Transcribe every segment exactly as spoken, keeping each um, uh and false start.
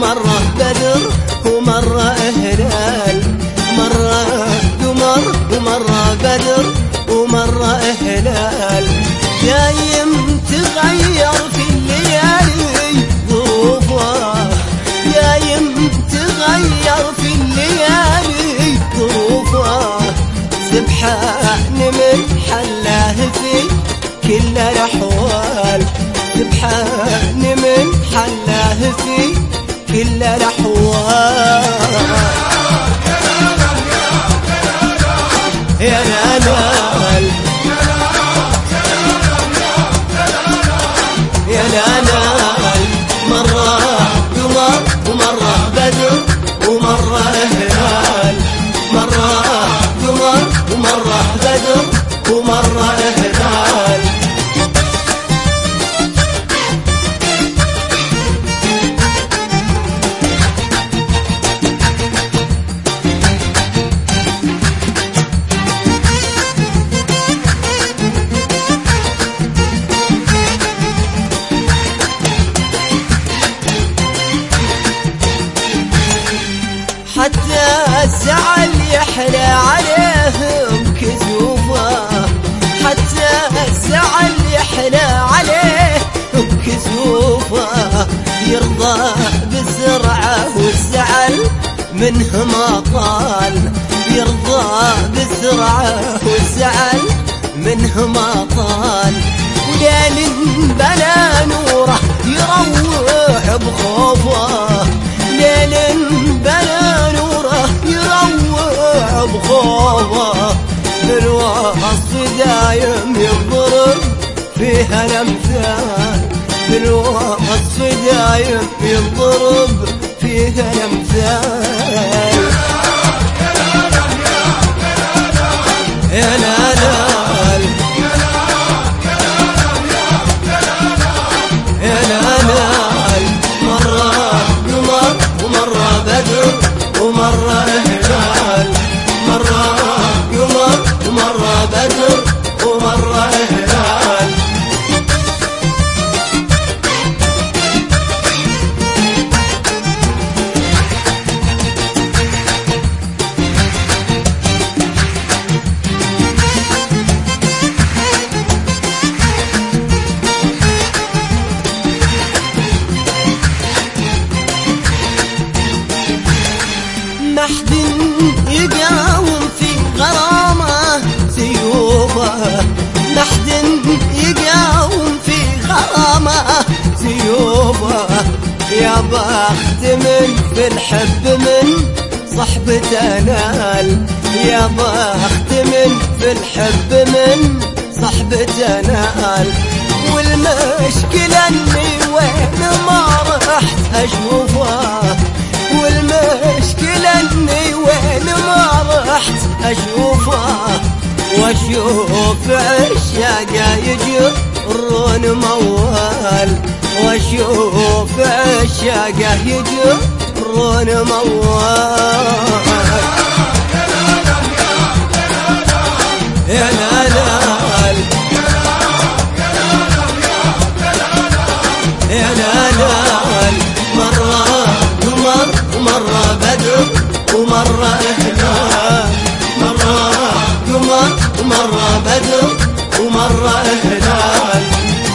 ومرة بدر ومرة هلال، مرة قمر ومرة بدر ومرة هلال. دايم تغير في الليالي ظروفه، دايم تغير في الليالي ظروفه. سبحان من حلاه في كل الأحوال، سبحان من حلاه في كل الأحوال. يا نانال يا نانال، مرة قمر ومرة بدر ومرة هلال، مرة قمر ومرة بدر ومرة هلال. حتى الزعل يحلى عليهم كسوفه، حتى الزعل يحلى عليهم كسوفه. يرضى بالزرعه والزعل منه ما طال، يرضى بالزرعه والزعل منه ما طال. وليل بلا نوره يروح بخوفه، ليل بلا نوره يروح بخوفه. بالوصف دايم يضرب فيها الامثال، بالوصف دايم يضرب فيها الامثال. يا نانال يا نانال، مرة قمر ومرة بدر ومرة هلال، مرة قمر ومرة بدر ومرة هلال. ما حد يقاوم في غرامه سيوفه، ما حد يقاوم في غرامه سيوفه. يا بخت من في الحب من صحبته نال، يا بخت من في الحب من صحبته نال. والمشكلة اني وين ما رحت اشوفه، والمشكلة اني وين ما رحت اشوفه. واشوف عشاقه يجرون موال، واشوف عشاقه يجرون موال. يا نانال يا نانال، مرة قمر ومرة بدر ومرة هلال، مرة قمر ومرة بدر ومرة هلال.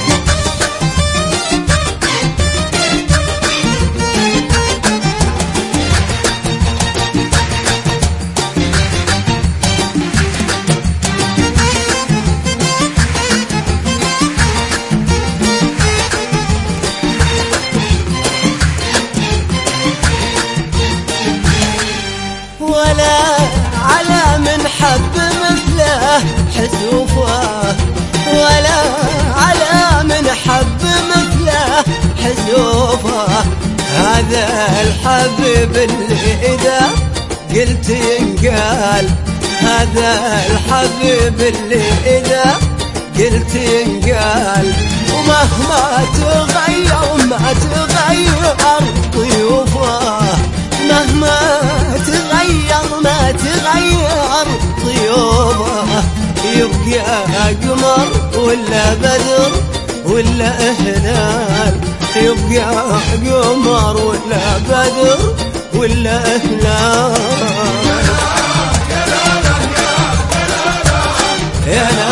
ولا على من حب مثله حسوفه، ولا على من حب مثله حسوفه. هذا الحبيب اللي إذا قلت ينقال، هذا الحبيب اللي إذا قلت ينقال. ومهما تغير ما تغير ضيوفه، مهما تغير ما تغير ضيوفه. يبقى قمر ولا بدر ولا هلال، يبقى قمر ولا بدر ولا هلال. يا لا